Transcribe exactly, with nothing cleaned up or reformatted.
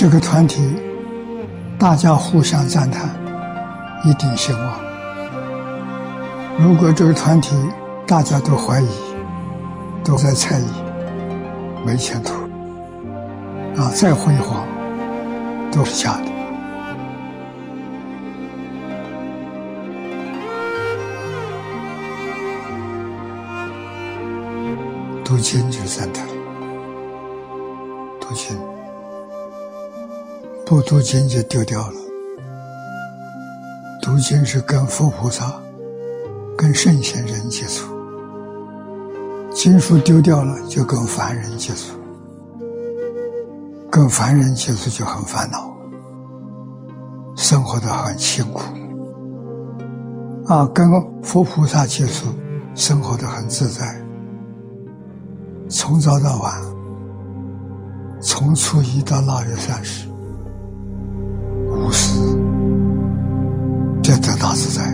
这个团体大家互相赞叹，一定兴旺。如果这个团体大家都怀疑，都在猜疑，没前途啊！再辉煌都是假的。读经就赞叹，读经不读经就丢掉了。读经是跟佛菩萨、跟圣贤人接触，经书丢掉了就跟凡人接触，跟凡人接触就很烦恼，生活得很辛苦啊！跟佛菩萨接触，生活得很自在，从早到晚，从初一到腊月三十，无私，这得大自在。